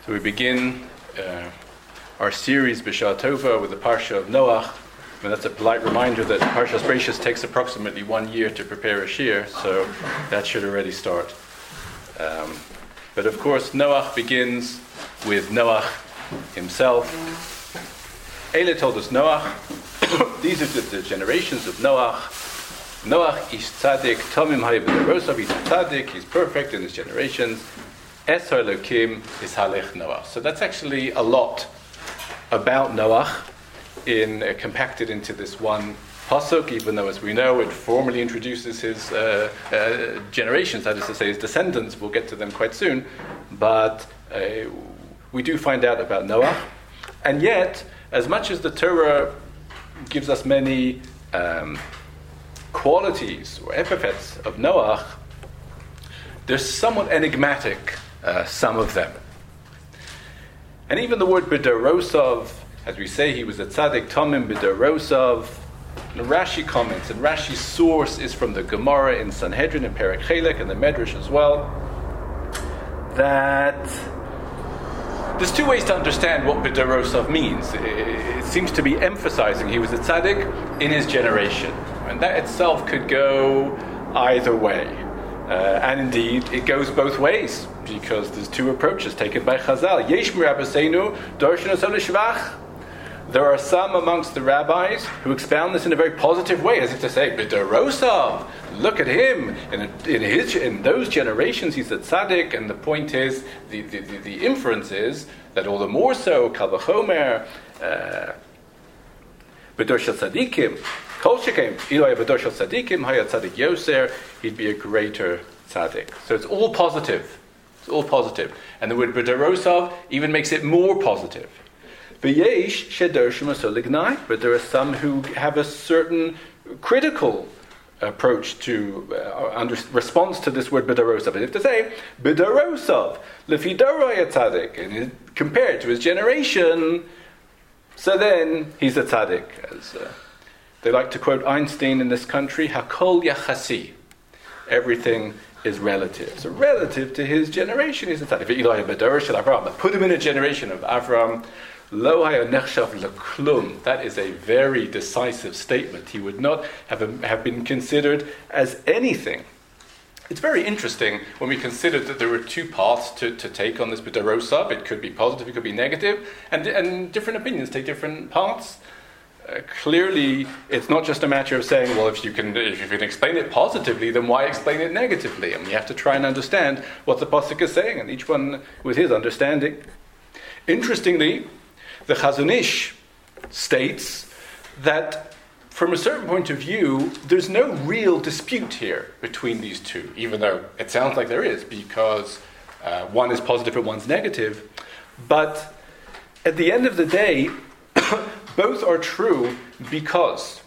So we begin our series B'Shah Tova with the Parsha of Noach. And that's a polite reminder that Parshas Bereishis takes approximately 1 year to prepare a shir, so that should already start. But of course, Noach begins with Noach himself. Eile told us Noach. These are the generations of Noach. Noach is tzaddik, Tomim hayib'derosav, he's tzaddik, he's perfect in his generations. Esar Elokim is halech Noach. So that's actually a lot about Noach compacted into this one pasuk, even though, as we know, it formally introduces his generations, that is to say, his descendants. We'll get to them quite soon. But we do find out about Noach. And yet, as much as the Torah gives us many qualities or epithets of Noach, they're somewhat enigmatic, some of them. And even the word B'Dorosov, as we say, he was a tzaddik Tomim B'Dorosov. Rashi comments, and Rashi's source is from the Gemara in Sanhedrin and Perek Chelek and the Medrash as well, that there's two ways to understand what B'Dorosov means. It seems to be emphasizing he was a tzaddik in his generation, and that itself could go either way. And indeed, it goes both ways, because there's two approaches taken by Chazal. Yesh m'Rabbeinu darshan osam l'shvach. There are some amongst the rabbis who expound this in a very positive way, as if to say, B'Dorosov, look at him. In those generations, he's a tzaddik, and the point is, the inference is that all the more so, Kal v'chomer, B'dor shel tzadikim, Kol shekem, Iloi b'dor shel tzadikim, Haya tzadik yoser, he'd be a greater tzaddik. So it's all positive. It's all positive. And the word B'Dorosov even makes it more positive. But there are some who have a certain critical approach to response to this word B'Dorosov. And if to say B'Dorosov lefi doraya tzaddik, and compared to his generation, so then he's a tzaddik. As they like to quote Einstein in this country, Hakol yachasi, everything is relative. So relative to his generation, he's a tzaddik. But put him in a generation of Avram. Lo haya nechshav leklum. That is a very decisive statement. He would not have been considered as anything. It's very interesting when we consider that there were two paths to take on this B'Dorosov. It could be positive, it could be negative, and different opinions take different paths. Clearly, it's not just a matter of saying, well, if you can explain it positively, then why explain it negatively? And we have to try and understand what the pasuk is saying, and each one with his understanding. Interestingly, the Chazon Ish states that from a certain point of view, there's no real dispute here between these two, even though it sounds like there is, because one is positive and one's negative. But at the end of the day, both are true, because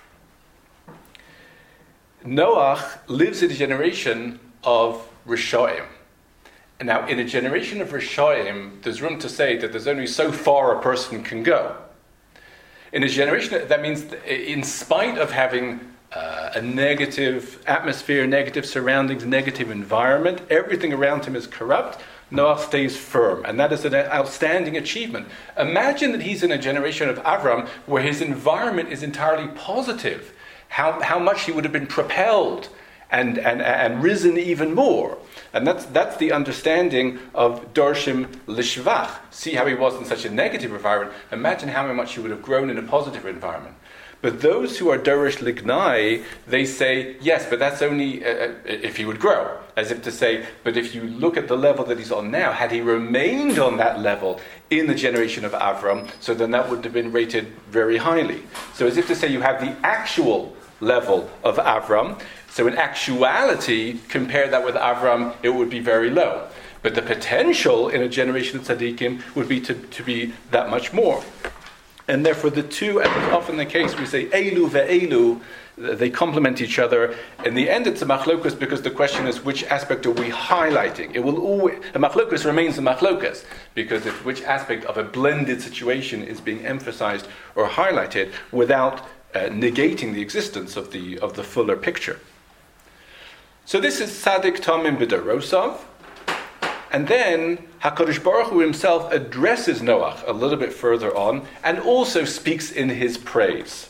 Noach lives in a generation of Rishoim. And now, in a generation of Rishoim, there's room to say that there's only so far a person can go. In a generation, that means in spite of having a negative atmosphere, negative surroundings, negative environment, everything around him is corrupt, Noach stays firm. And that is an outstanding achievement. Imagine that he's in a generation of Avram where his environment is entirely positive. How much he would have been propelled and risen even more. And that's the understanding of Dorshim Lishvach. See how he was in such a negative environment. Imagine how much he would have grown in a positive environment. But those who are Dorish Lignai, they say, yes, but that's only if he would grow. As if to say, but if you look at the level that he's on now, had he remained on that level in the generation of Avram, so then that would have been rated very highly. So as if to say you have the actual level of Avram. So in actuality, compare that with Avram, it would be very low. But the potential in a generation of tzaddikim would be to be that much more. And therefore the two, as is often the case, we say Elu ve'elu, they complement each other. In the end, it's a machlokas, because the question is, which aspect are we highlighting? It will always, a machlokas remains a machlokas, because if which aspect of a blended situation is being emphasized or highlighted without negating the existence of the fuller picture. So this is Tzaddik Tomim B'Dorosov, And then HaKadosh Baruch Hu himself addresses Noach a little bit further on and also speaks in his praise.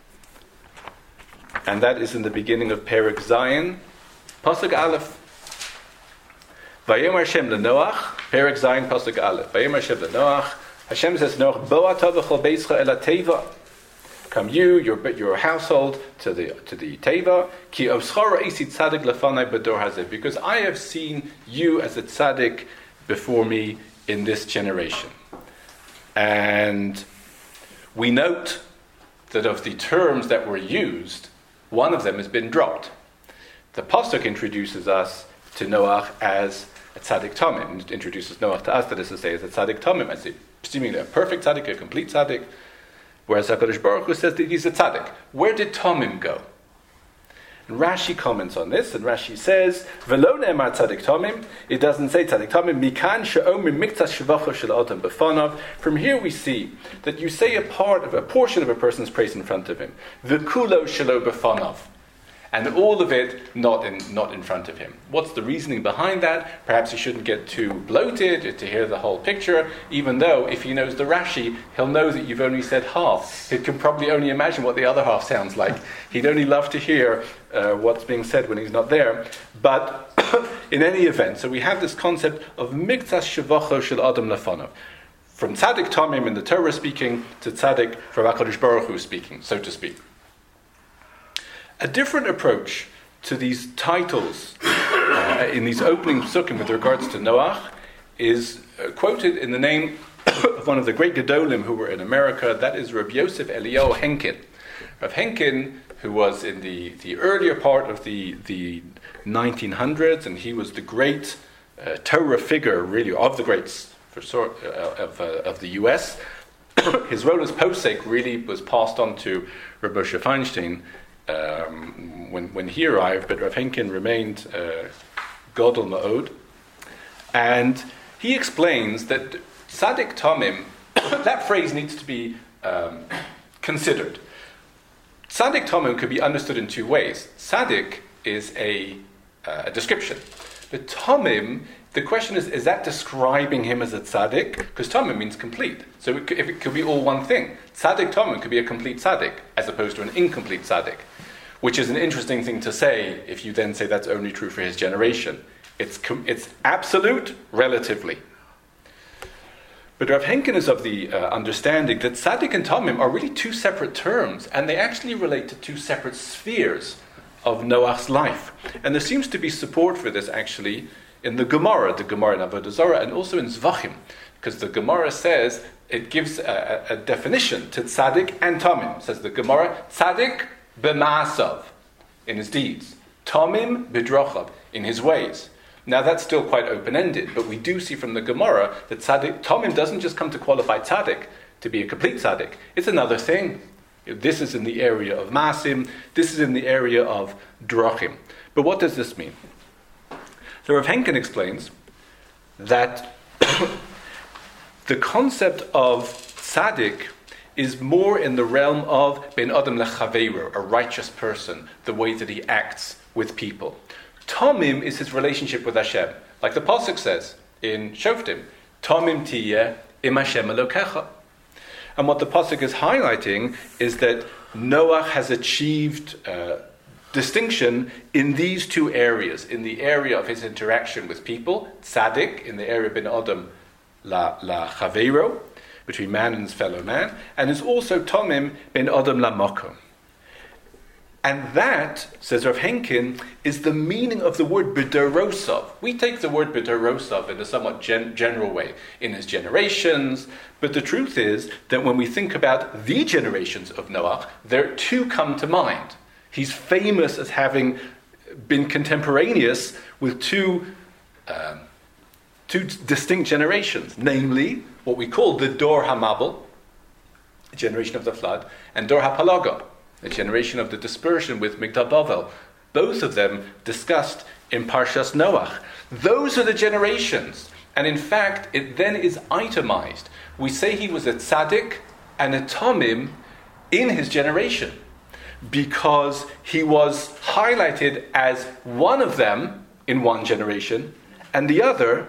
And that is in the beginning of Perek Zayin, Pasuk Aleph. Vayomer Hashem leNoach, Perek Zayin, Pasuk Aleph. Vayomer Hashem leNoach. Hashem says to Noach, Bo ata v'chol beischa el hateva. Come you, your household, to the teva. Ki oschara isi tzadik lefanai b'dor hazeh. Because I have seen you as a tzaddik before me in this generation. And we note that of the terms that were used, one of them has been dropped. The Pasuk introduces us to Noach as a tzaddik tamim. It introduces Noach to us, that is to say, as a tzaddik tamim, as seemingly a perfect tzaddik, a complete tzaddik. Whereas HaKadosh Baruch Hu says that he's a tzaddik. Where did tamim go? And Rashi comments on this, and Rashi says, "V'lo ne'emar tzaddik tamim." It doesn't say tzaddik tamim. Mikan she'omer miktas shvacha shel adam b'fanav. From here we see that you say a portion of a person's praise in front of him. V'kulo shelo b'fanav. And all of it not in front of him. What's the reasoning behind that? Perhaps he shouldn't get too bloated to hear the whole picture, even though if he knows the Rashi, he'll know that you've only said half. He can probably only imagine what the other half sounds like. He'd only love to hear what's being said when he's not there. But in any event, so we have this concept of miktas shevacho shel adam lefanov. From tzaddik tamim in the Torah speaking to tzaddik from HaKadosh Baruch Hu speaking, so to speak. A different approach to these titles in these opening psukim with regards to Noach is quoted in the name of one of the great Gedolim who were in America, that is Rabbi Yosef Eliyahu Henkin. Rabbi Henkin, who was in the earlier part of the 1900s, and he was the great Torah figure, really, of the greats of the U.S. His role as posek really was passed on to Rabbi Moshe Feinstein when he arrived, but Rav Henkin remained Godel Ma'od. And he explains that Tzaddik Tamim, that phrase needs to be considered. Tzaddik Tamim could be understood in two ways. Tzaddik is a description. But Tamim, the question is that describing him as a tzaddik? Because Tamim means complete. So if it could be all one thing. Tzaddik Tamim could be a complete tzaddik, as opposed to an incomplete tzaddik. Which is an interesting thing to say if you then say that's only true for his generation. It's absolute relatively. But Rav Henkin is of the understanding that tzaddik and tamim are really two separate terms, and they actually relate to two separate spheres of Noach's life. And there seems to be support for this actually in the Gemara in Avodah Zarah, and also in Zvachim, because the Gemara says, it gives a definition to tzaddik and tamim. It says the Gemara, tzaddik b'ma'asav, in his deeds, tamim b'drachav, in his ways. Now that's still quite open-ended, but we do see from the Gemara that tzaddik, tamim doesn't just come to qualify tzaddik, to be a complete tzaddik. It's another thing. This is in the area of masim, this is in the area of drachim. But what does this mean? So Rav Henkin explains that the concept of tzaddik is more in the realm of ben adam lechaveiro, a righteous person, the way that he acts with people. Tamim is his relationship with Hashem. Like the Pasuk says in Shoftim, Tamim tiyeh im Hashem Elokecha. And what the Pasuk is highlighting is that Noach has achieved distinction in these two areas. In the area of his interaction with people, tzaddik, in the area of ben adam la chaveiro, between man and his fellow man, and is also tamim ben adam la makom. And that, says Rav Henkin, is the meaning of the word b'derosov. We take the word b'derosov in a somewhat general way, in his generations, but the truth is that when we think about the generations of Noach, there two come to mind. He's famous as having been contemporaneous with two distinct generations, namely what we call the Dor HaMabel, the generation of the flood, and Dor HaPalaga, the generation of the dispersion with Migdal Bavel. Both of them discussed in Parshas Noach. Those are the generations. And in fact, it then is itemized. We say he was a tzaddik and a tamim in his generation, because he was highlighted as one of them in one generation and the other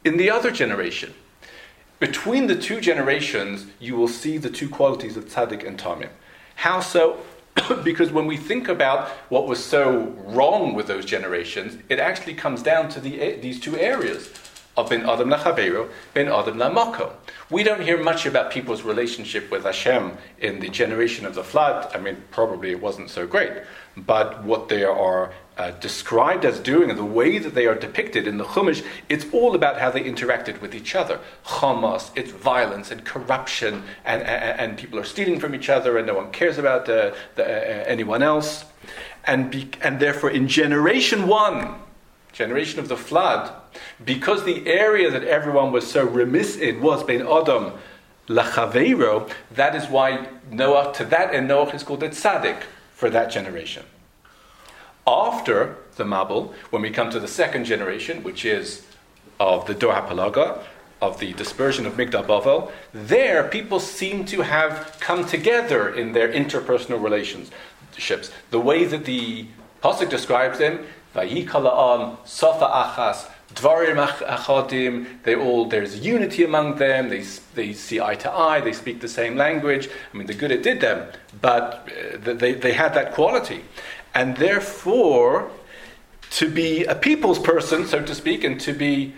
in the other generation. Between the two generations, you will see the two qualities of tzaddik and tamim. How so? Because when we think about what was so wrong with those generations, it actually comes down to these two areas of ben adam lachaveiro, ben adam lamakom. We don't hear much about people's relationship with Hashem in the generation of the flood. I mean, probably it wasn't so great. But what they are described as doing and the way that they are depicted in the Chumash, it's all about how they interacted with each other. Hamas, it's violence and corruption, and people are stealing from each other, and no one cares about anyone else. And therefore, in generation one, generation of the flood, because the area that everyone was so remiss in was Ben Adam Lachaveiro, that is why Noah, to that end, Noah is called a tzaddik for that generation. After the Mabul, when we come to the second generation, which is of the Dor HaPalaga, of the dispersion of Migdal Bavel, there people seem to have come together in their interpersonal relationships. The way that the Pasuk describes them, Vayikala Safa Achas, Dvarim Achadim, there's unity among them, they see eye to eye, they speak the same language. I mean, the good it did them, but they had that quality. And therefore, to be a people's person, so to speak, and to be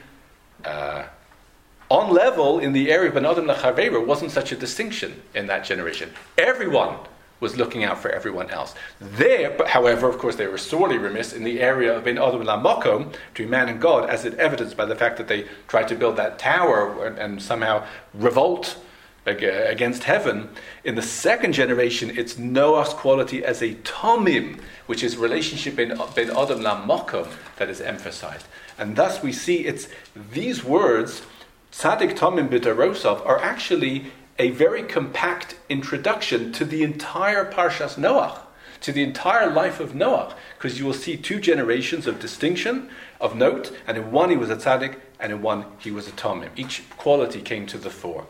on level in the area of Ben Adam Lachaveiro wasn't such a distinction in that generation. Everyone was looking out for everyone else. But however, of course, they were sorely remiss in the area of Ben Adam Lamakom, between man and God, as it evidenced by the fact that they tried to build that tower and somehow revolt against heaven. In the second generation, it's Noah's quality as a tamim, which is relationship in Ben Adam Lamakom, that is emphasized. And thus we see it's these words, Tzaddik Tamim B'Darosov, are actually a very compact introduction to the entire Parshas Noach, to the entire life of Noach, because you will see two generations of distinction, of note, and in one he was a tzaddik, and in one he was a tamim. Each quality came to the fore.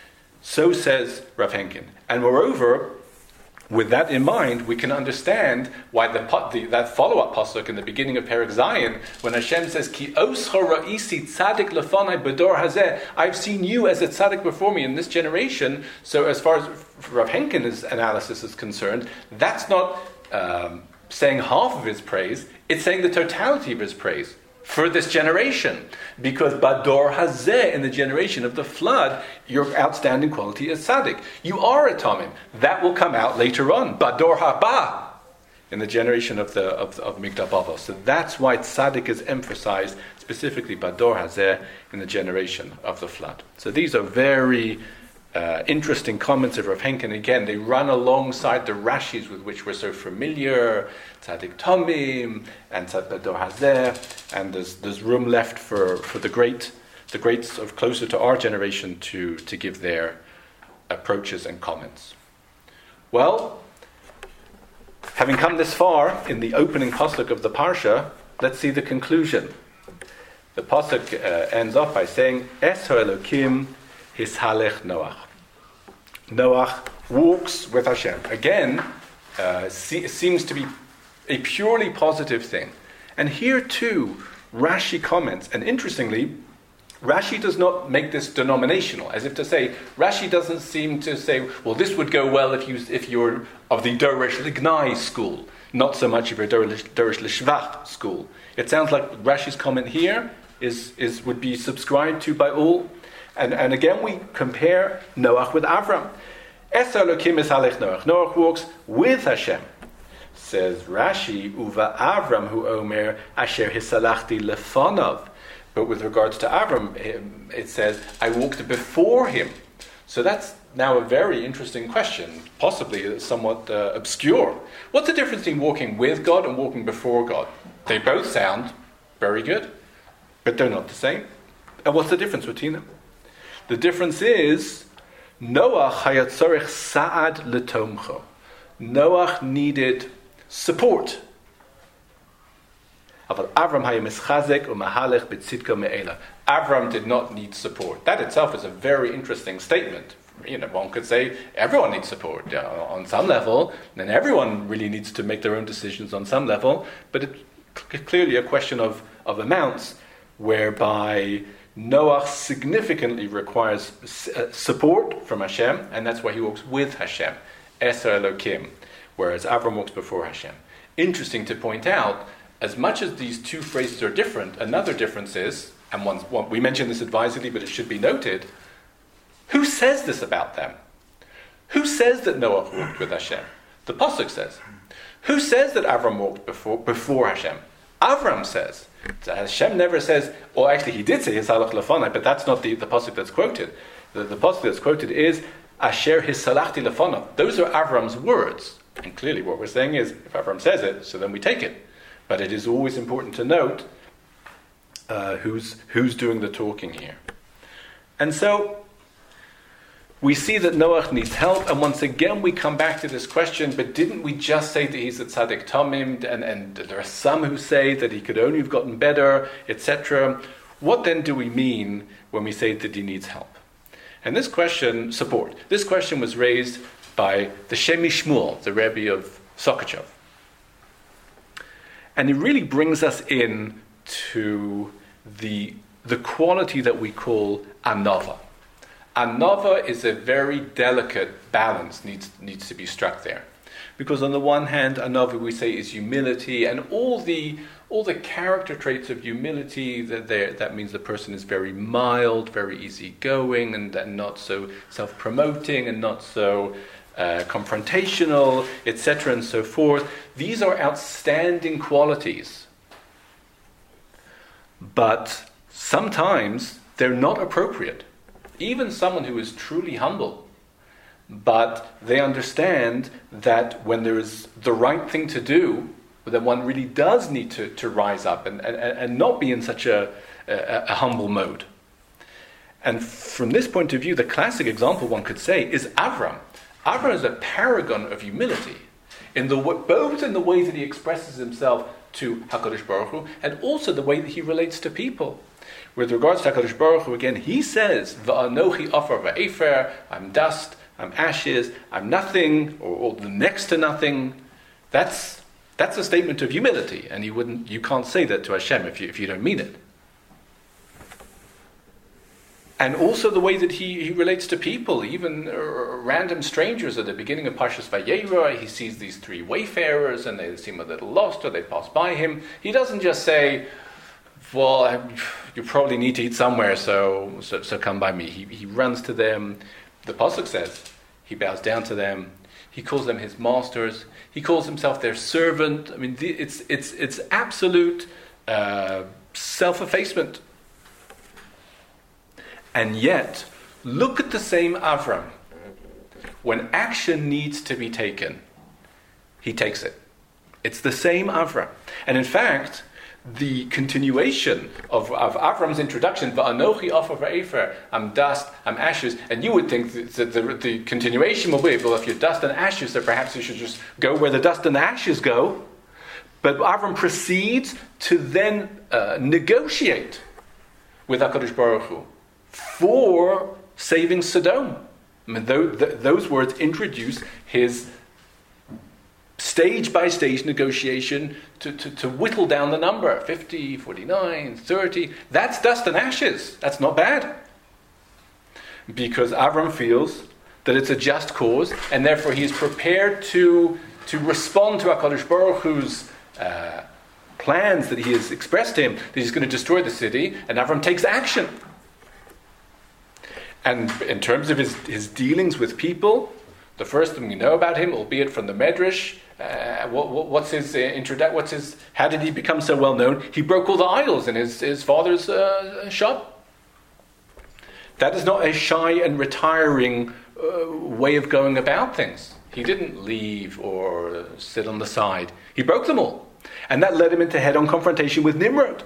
So says Rav Henkin. And moreover, with that in mind, we can understand why that follow-up pasuk in the beginning of Perek Zayin, when Hashem says, "Ki oscha ra'isi tzaddik lefanai b'dor hazeh," I've seen you as a tzaddik before me in this generation. So, as far as Rav Henkin's analysis is concerned, that's not saying half of his praise; it's saying the totality of his praise for this generation, because Bador Hazeh, in the generation of the flood, your outstanding quality is tzaddik. You are a tamim. That will come out later on. Bador Haba, in the generation of Migdal Bavel. So that's why tzaddik is emphasized, specifically Bador Hazeh, in the generation of the flood. So these are very interesting comments of Rav Henkin. Again, they run alongside the Rashis with which we're so familiar, Tzaddik Tamim and Tzaddik Bador Hazeh, and there's room left for the greats of closer to our generation to give their approaches and comments. Well, having come this far in the opening pasuk of the parsha, let's see the conclusion. The pasuk ends off by saying, Es ha'elokim hishalech Noach. Noach walks with Hashem. Again, seems to be a purely positive thing. And here too, Rashi comments, and interestingly, Rashi does not make this denominational, as if to say, Rashi doesn't seem to say, well, this would go well if you're of the Dorish Lignai school, not so much if you're Dorish Lishvach school. It sounds like Rashi's comment here would be subscribed to by all. And again, we compare Noach with Avram. Es Elokim hishalech Noach. Noach walks with Hashem. Says Rashi, Uva Avram hu omer asher hisalachti lefanav. But with regards to Avram, it says, I walked before him. So that's now a very interesting question, possibly somewhat obscure. What's the difference between walking with God and walking before God? They both sound very good, but they're not the same. And what's the difference between them? The difference is, Noach hayat tzorech sa'ad letomcho. Noach needed support. Avram did not need support. That itself is a very interesting statement. One could say everyone needs support on some level, and everyone really needs to make their own decisions on some level, but it's clearly a question of amounts, whereby Noach significantly requires support from Hashem, and that's why he walks with Hashem, Eser Elokim, whereas Avram walks before Hashem. Interesting to point out, as much as these two phrases are different, another difference is, and we mentioned this advisedly, but it should be noted, who says this about them? Who says that Noach walked with Hashem? The Pasuk says. Who says that Avram walked before Hashem? Avram says. Hashem never says, or actually he did say Hisalach Lefonai, but that's not the Pasuk that's quoted. The Pasuk that's quoted is Asher Hisalachti Lefonai. Those are Avram's words. And clearly what we're saying is, if Avram says it, so then we take it. But it is always important to note who's doing the talking here. And so we see that Noach needs help, and once again we come back to this question, but didn't we just say that he's a tzaddik tamim, and there are some who say that he could only have gotten better, etc. What then do we mean when we say that he needs help? And this question was raised by the Shemi Shmuel, the Rebbe of Sokachov. And it really brings us in to the quality that we call anava. Anava is a very delicate balance, needs to be struck there. Because on the one hand, anava we say is humility, and all the character traits of humility, that means the person is very mild, very easygoing, and not so self-promoting, and not so confrontational, etc., and so forth. These are outstanding qualities. But sometimes they're not appropriate. Even someone who is truly humble, but they understand that when there is the right thing to do, that one really does need to rise up and not be in such a humble mode. And from this point of view, the classic example one could say is Avram. Avram is a paragon of humility, both in the way that he expresses himself to HaKadosh Baruch Hu, and also the way that he relates to people. With regards to HaKadosh Baruch Hu, again, he says, V'anochi afar v'efer, I'm dust, I'm ashes, I'm nothing, or the next to nothing. That's a statement of humility, and you can't say that to Hashem if you don't mean it. And also the way that he relates to people, even random strangers. At the beginning of Parshas Vayera, he sees these three wayfarers, and they seem a little lost, or they pass by him. He doesn't just say, well, you probably need to eat somewhere, so come by me. He runs to them. The Pasuk says he bows down to them. He calls them his masters. He calls himself their servant. I mean, it's absolute self-effacement. And yet, look at the same Avram. When action needs to be taken, he takes it. It's the same Avram. And in fact, the continuation of Avram's introduction, Va'anochi afar v'efer, I'm dust, I'm ashes, and you would think that the continuation will be, well, if you're dust and ashes, then perhaps you should just go where the dust and the ashes go. But Avram proceeds to then negotiate with HaKadosh Baruch Hu for saving Sodom. I mean, those words introduce his stage-by-stage negotiation to whittle down the number, 50, 49, 30. That's dust and ashes. That's not bad. Because Avram feels that it's a just cause, and therefore he is prepared to respond to HaKadosh Baruch Hu's plans that he has expressed to him, that he's going to destroy the city, and Avram takes action. And in terms of his dealings with people, the first thing we know about him, albeit from the Medrash, how did he become so well known? He broke all the idols in his father's shop. That is not a shy and retiring way of going about things. He didn't leave or sit on the side. He broke them all. And that led him into head-on confrontation with Nimrod.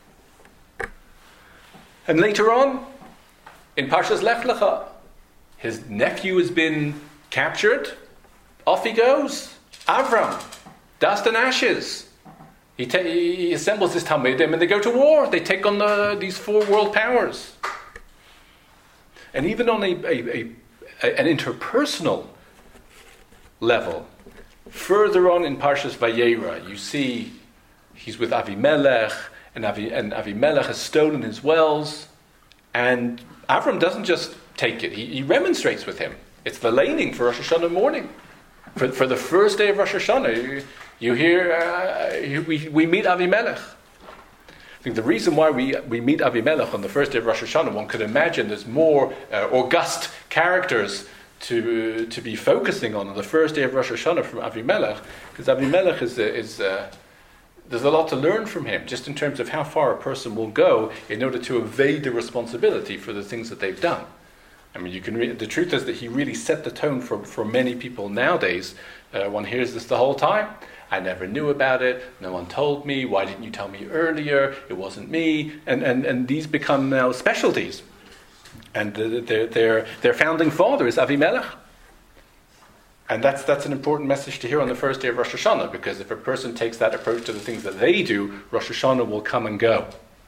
And later on, in Parshas Lech Lecha, his nephew has been captured. Off he goes. Avram, dust and ashes. He assembles his Talmidim and they go to war. They take on these four world powers. And even on an interpersonal level, further on in Parshas Vayera, you see he's with Avimelech, and Avimelech has stolen his wells. And Avram doesn't just take it, he remonstrates with him. It's the laning for Rosh Hashanah morning. For the first day of Rosh Hashanah, you hear, we meet Avimelech. I think the reason why we meet Avimelech on the first day of Rosh Hashanah, one could imagine there's more august characters to be focusing on the first day of Rosh Hashanah from Avimelech, because Avimelech is there's a lot to learn from him, just in terms of how far a person will go in order to evade the responsibility for the things that they've done. I mean, the truth is that he really set the tone for many people nowadays. One hears this the whole time. I never knew about it. No one told me. Why didn't you tell me earlier? It wasn't me. And these become now specialties. And their founding father is Avimelech. And that's an important message to hear on the first day of Rosh Hashanah, because if a person takes that approach to the things that they do, Rosh Hashanah will come and go.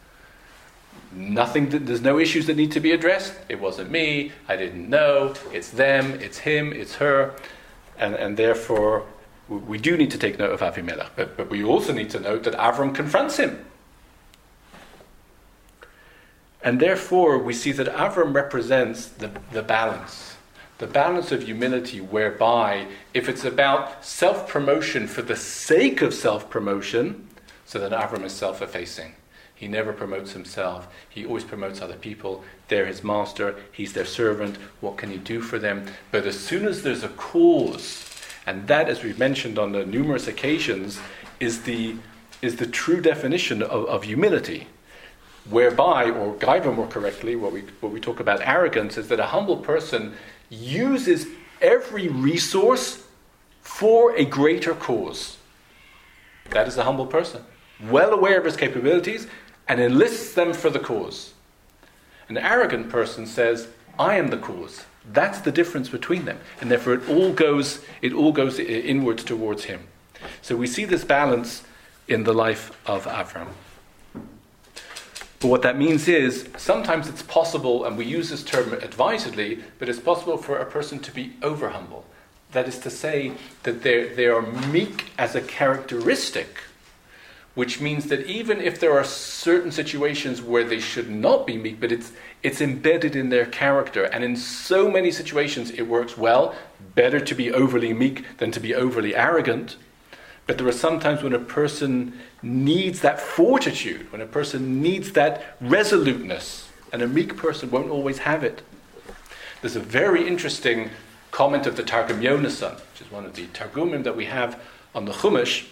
There's no issues that need to be addressed. It wasn't me. I didn't know. It's them. It's him. It's her. And therefore, we do need to take note of Avimelech. But we also need to note that Avram confronts him. And therefore, we see that Avram represents the balance. The balance of humility, whereby if it's about self-promotion for the sake of self-promotion, so then Avram is self-effacing. He never promotes himself. He always promotes other people. They're his master. He's their servant. What can he do for them? But as soon as there's a cause, and that, as we've mentioned on the numerous occasions, is the true definition of humility. Whereby, or Gaiva more correctly, what we talk about arrogance, is that a humble person uses every resource for a greater cause. That is a humble person, well aware of his capabilities, and enlists them for the cause. An arrogant person says, I am the cause. That's the difference between them. And therefore it all goes inwards towards him. So we see this balance in the life of Avram. But what that means is, sometimes it's possible, and we use this term advisedly, but it's possible for a person to be over-humble. That is to say, that they are meek as a characteristic, which means that even if there are certain situations where they should not be meek, but it's embedded in their character, and in so many situations it works well, better to be overly meek than to be overly arrogant. But there are some times when a person needs that fortitude, when a person needs that resoluteness, and a meek person won't always have it. There's a very interesting comment of the Targum Yonasan, which is one of the Targumim that we have on the Chumash.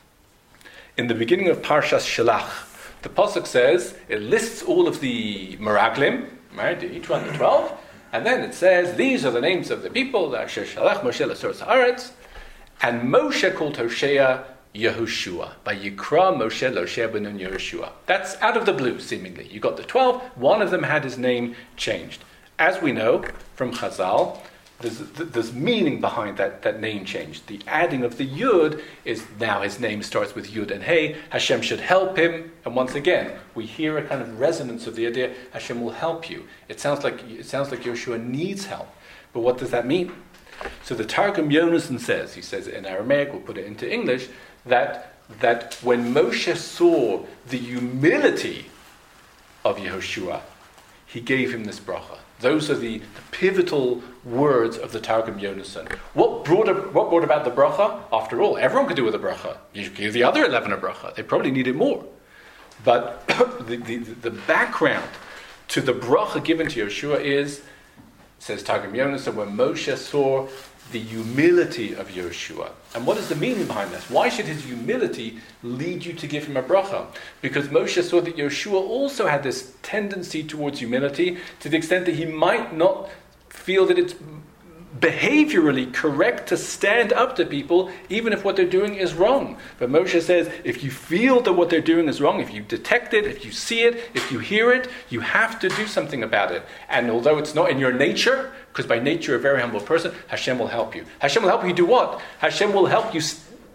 In the beginning of Parshas Shelach, the Pasuk says, it lists all of the Meraglim, right, each one the 12, and then it says, these are the names of the people, Asher Shalach Moshe L'Sor Haaretz. And Moshe called Hoshea Yehoshua. By Yikra Moshe Loshea ben Yehoshua. That's out of the blue, seemingly. You got the 12, one of them had his name changed. As we know from Chazal, there's meaning behind that name change. The adding of the Yud is now his name starts with Yud and Hey. Hashem should help him. And once again, we hear a kind of resonance of the idea, Hashem will help you. It sounds like Yehoshua needs help. But what does that mean? So the Targum Yonasan says, he says it in Aramaic, we'll put it into English, that when Moshe saw the humility of Yehoshua, he gave him this bracha. Those are the pivotal words of the Targum Yonasan. What brought about the bracha? After all, everyone could do with a bracha. You give the other 11 a bracha. They probably needed more. But the background to the bracha given to Yehoshua is, says Targum Yonasan, when Moshe saw the humility of Yehoshua. And what is the meaning behind this? Why should his humility lead you to give him a bracha? Because Moshe saw that Yehoshua also had this tendency towards humility, to the extent that he might not feel that it's behaviorally correct to stand up to people, even if what they're doing is wrong. But Moshe says, if you feel that what they're doing is wrong, if you detect it, if you see it, if you hear it, you have to do something about it. And although it's not in your nature, because by nature you're a very humble person, Hashem will help you. Hashem will help you do what? Hashem will help you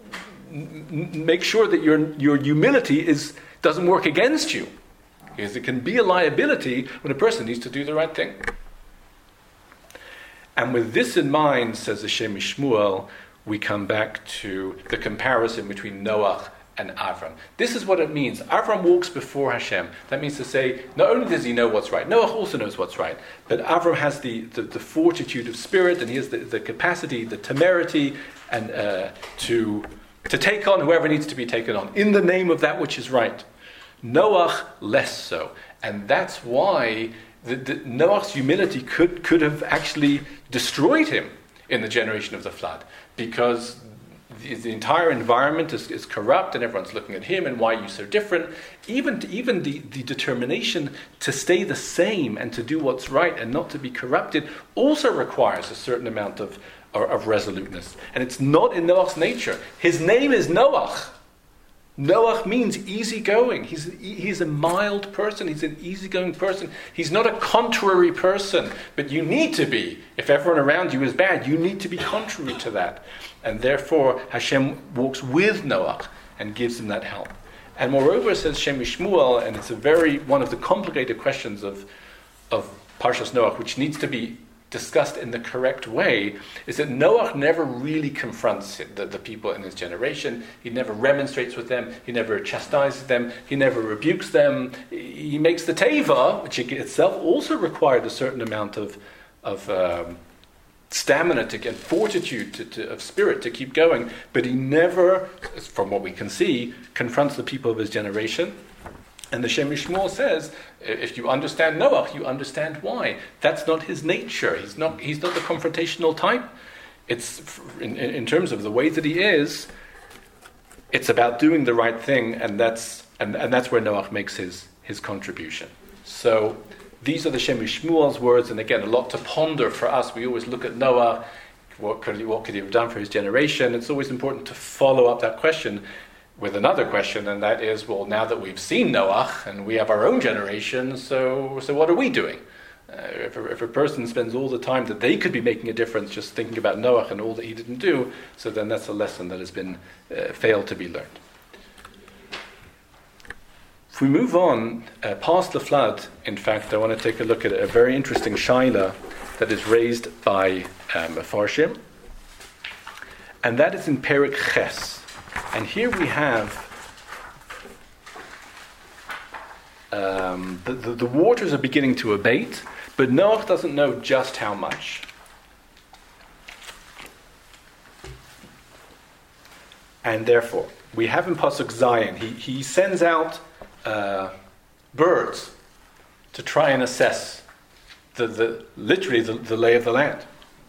make sure that your humility doesn't work against you. Because it can be a liability when a person needs to do the right thing. And with this in mind, says the Shem Shmuel, we come back to the comparison between Noach and Avram. This is what it means. Avram walks before Hashem. That means to say, not only does he know what's right, Noach also knows what's right, but Avram has the fortitude of spirit, and he has the capacity, the temerity, and to take on whoever needs to be taken on in the name of that which is right. Noach less so. And that's why Noach's humility could have actually destroyed him in the generation of the flood, because the entire environment is corrupt and everyone's looking at him and why are you so different. Even the determination to stay the same and to do what's right and not to be corrupted also requires a certain amount of resoluteness. And it's not in Noach's nature. His name is Noach. Noach means easygoing. He's a mild person. He's an easygoing person. He's not a contrary person, but you need to be. If everyone around you is bad, you need to be contrary to that. And therefore, Hashem walks with Noach and gives him that help. And moreover, says Shem Shmuel, and it's one of the complicated questions of Parshas Noach, which needs to be discussed in the correct way, is that Noach never really confronts the people in his generation. He never remonstrates with them. He never chastises them. He never rebukes them. He makes the teva, which itself also required a certain amount of stamina to get fortitude of spirit to keep going. But he never, from what we can see, confronts the people of his generation. And the Shem Shmuel says, if you understand Noach, you understand why. That's not his nature. He's not the confrontational type. It's in terms of the way that he is. It's about doing the right thing, and that's where Noach makes his contribution. So these are the Shem Shmuel's words, and again, a lot to ponder for us. We always look at Noah. What could he have done for his generation? It's always important to follow up that question with another question, and that is, well, now that we've seen Noach and we have our own generation, so what are we doing? If a person spends all the time that they could be making a difference just thinking about Noach and all that he didn't do, so then that's a lesson that has been failed to be learned. If we move on past the flood, in fact, I want to take a look at a very interesting shaila that is raised by Mefarshim, and that is in Perek Ches. And here we have the waters are beginning to abate, but Noach doesn't know just how much. And therefore, we have in Pasuk Zion, he sends out birds to try and assess literally the lay of the land.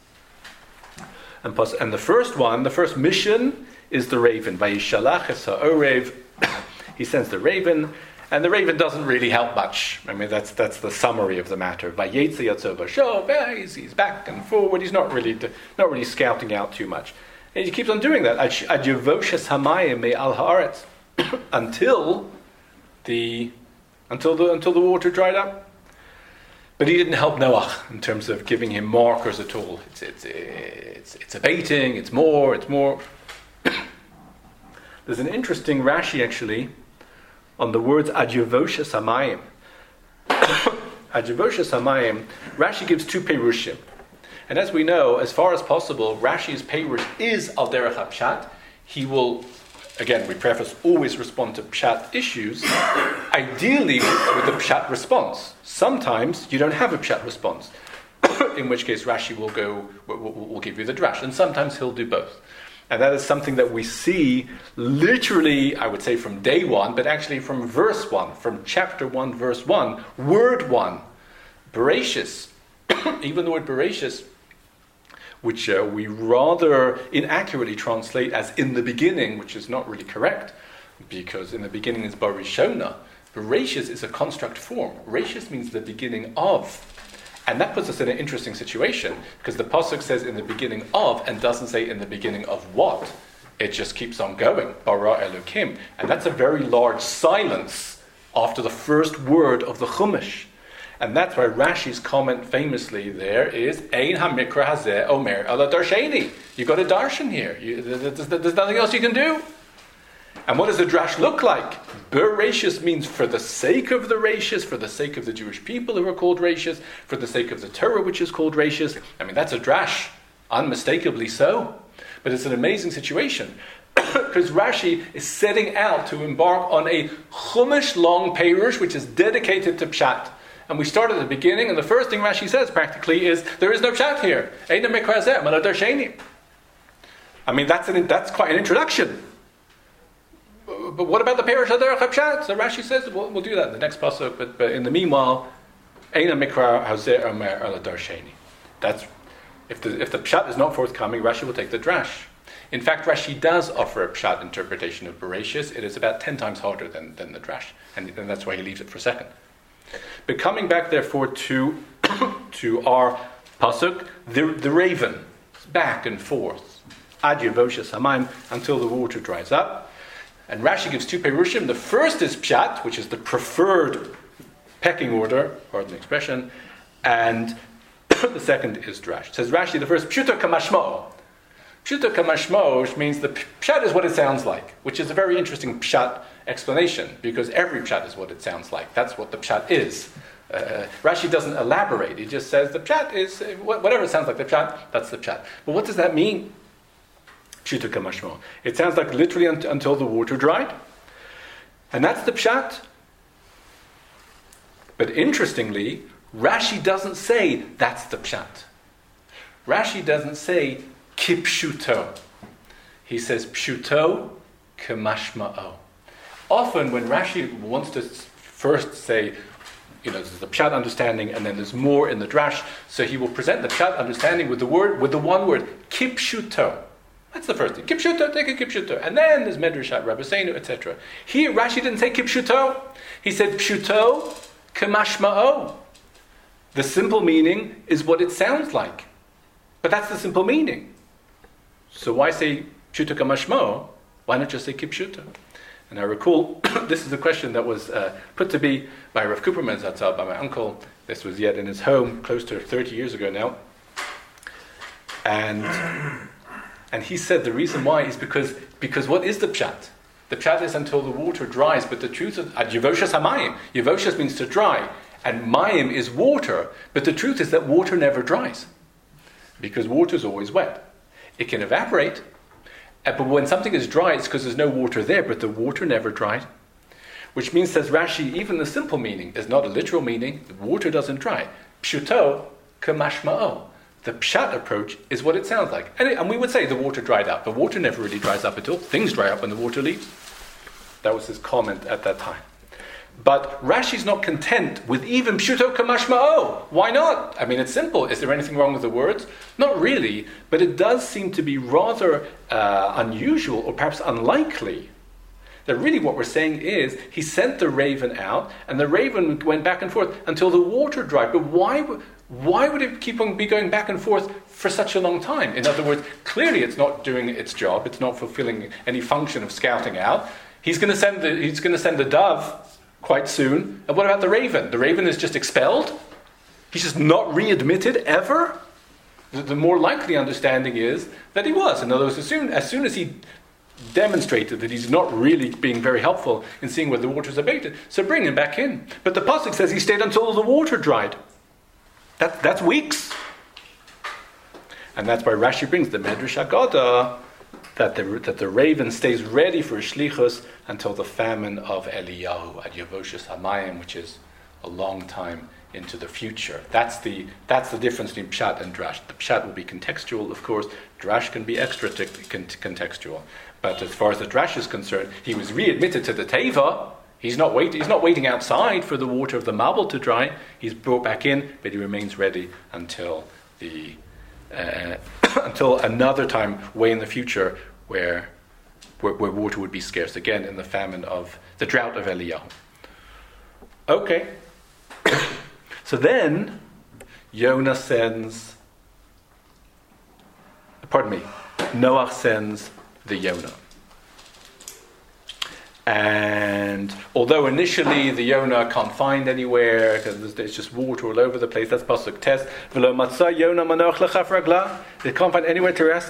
And the first mission is the raven. Vayishalach es ha'orev. He sends the raven, and the raven doesn't really help much. I mean, that's the summary of the matter. Vayetze yatzov v'shov. He's back and forward. He's not really scouting out too much. And he keeps on doing that. Ad yevoshes hamayim me'al haaretz, until the water dried up. But he didn't help Noach in terms of giving him markers at all. It's abating. It's more. There's an interesting Rashi actually on the words Adjevoshes Hamayim. Adjevoshes Hamayim, Rashi gives two perushim. And as we know, as far as possible, Rashi's perush is al derech hapshat. He will, again, we preface, always respond to pshat issues, ideally with a pshat response. Sometimes you don't have a pshat response, in which case Rashi will give you the drash, and sometimes he'll do both. And that is something that we see literally, I would say, from day one, but actually from verse 1, from chapter 1, verse 1, word 1, Bereshis. Even the word Bereshis, which we rather inaccurately translate as in the beginning, which is not really correct, because in the beginning is Barishona. Bereshis is a construct form. Bereshis means the beginning of. And that puts us in an interesting situation, because the Pasuk says in the beginning of, and doesn't say in the beginning of what. It just keeps on going. Bara Elokim. And that's a very large silence after the first word of the Chumash. And that's why Rashi's comment famously there is, Ein HaMikra Hazeh Omer Ala Darsheni. You've got a darshan here. There's nothing else you can do. And what does the drash look like? Bereshis means for the sake of the Rashis, for the sake of the Jewish people who are called Rashis, for the sake of the Torah which is called Rashis. I mean, that's a drash, unmistakably so. But it's an amazing situation because Rashi is setting out to embark on a Chumash-long Perush, which is dedicated to Pshat. And we start at the beginning, and the first thing Rashi says practically is, there is no Pshat here. Eina mikra zeh, mela darsheni. I mean, that's quite an introduction. But what about the Perush HaDerech HaPshat? So Rashi says, we'll do that in the next pasuk, but in the meanwhile, Eina mikra hazeh omer ela darsheni. That's, if the Pshat is not forthcoming, Rashi will take the Drash. In fact, Rashi does offer a Pshat interpretation of Bereshis. It is about 10 times harder than the Drash, and that's why he leaves it for a second. But coming back, therefore, to our pasuk, the raven, back and forth, ad yevoshes hamayim, until the water dries up. And Rashi gives two perushim. The first is Pshat, which is the preferred pecking order, pardon the expression, and the second is Drash. It says Rashi, the first, Pshuto kamashmo. Pshuto kamashmo, which means the Pshat is what it sounds like, which is a very interesting Pshat explanation, because every Pshat is what it sounds like. That's what the Pshat is. Rashi doesn't elaborate. He just says the Pshat is, whatever it sounds like the Pshat, that's the Pshat. But what does that mean? Pshuto kamashmo. It sounds like literally until the water dried. And that's the Pshat. But interestingly, Rashi doesn't say that's the Pshat. Rashi doesn't say kipshuto. He says pshuto kamashma'o. Often when Rashi wants to first say, there's the Pshat understanding and then there's more in the Drash, so he will present the Pshat understanding with the one word, kipshuto. That's the first thing. Kipshuto, take a kipshuto. And then there's Medrashat, Rabbeinu, etc. Here, Rashi didn't say kipshuto. He said pshuto kamashma'o. The simple meaning is what it sounds like. But that's the simple meaning. So why say pshuto kamashmo? Why not just say kipshuto? And I recall, this is a question that was put to me by Rav Kuperman Zatzal, by my uncle. This was yet in his home, close to 30 years ago now. And he said the reason why is because what is the pshat? The pshat is until the water dries, but the truth is, Yevoshas hamayim. Yevoshas means to dry, and mayim is water, but the truth is that water never dries, because water is always wet. It can evaporate, but when something is dry, it's because there's no water there, but the water never dried. Which means, says Rashi, even the simple meaning is not a literal meaning. The water doesn't dry. Pshuto kamashma'o. The pshat approach is what it sounds like. And we would say the water dried up. The water never really dries up at all. Things dry up when the water leaves. That was his comment at that time. But Rashi's not content with even pshuto kamashma'o. Why not? I mean, it's simple. Is there anything wrong with the words? Not really. But it does seem to be rather unusual, or perhaps unlikely, that really what we're saying is he sent the raven out, and the raven went back and forth until the water dried. But why would it keep on be going back and forth for such a long time? In other words, clearly it's not doing its job. It's not fulfilling any function of scouting out. He's going to send the dove quite soon. And what about the raven? The raven is just expelled? He's just not readmitted ever? The more likely understanding is that he was. In other words, as soon as he demonstrated that he's not really being very helpful in seeing whether the water is abated, so bring him back in. But the pasuk says he stayed until the water dried. That's weeks. And that's why Rashi brings the Medrash Haggadah, that the raven stays ready for shlichus until the famine of Eliyahu at Yevoshas Hamayim, which is a long time into the future. That's the difference between Pshat and Drash. The Pshat will be contextual, of course. Drash can be extra contextual. But as far as the Drash is concerned, he was readmitted to the Teva. He's not waiting outside for the water of the Mabel to dry. He's brought back in, but he remains ready until until another time way in the future where water would be scarce, again in the famine of the drought of Eliyahu. Okay. So then Noah sends the Yonah. And although initially the Yonah can't find anywhere because there's just water all over the place, that's pasuk tes. V'lo matzah Yonah manoch lechaf raglah. They can't find anywhere to rest.